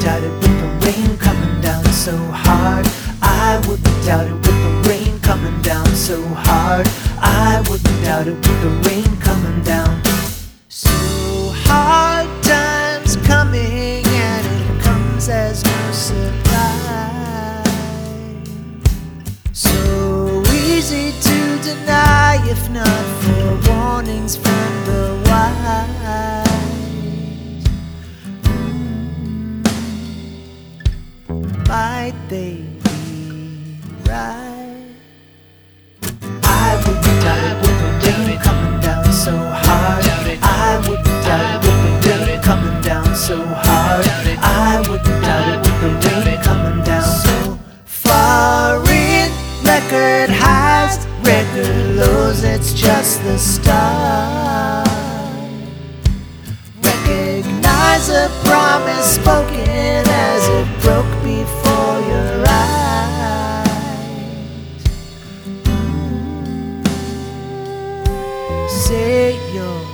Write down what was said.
doubt it with the rain coming down so hard. I wouldn't doubt it with the rain coming down so hard. I wouldn't doubt it with the rain coming down so hard. Time's coming and it comes as no surprise. So easy to deny if not for warnings from the wise. Might they be right? I wouldn't doubt it with the rain coming down so hard. I wouldn't doubt it with the rain coming down so hard. I wouldn't doubt it with the rain coming down so far. In record highs, record lows, it's just the start. Recognize a promise spoken as it broke before your eyes. Say your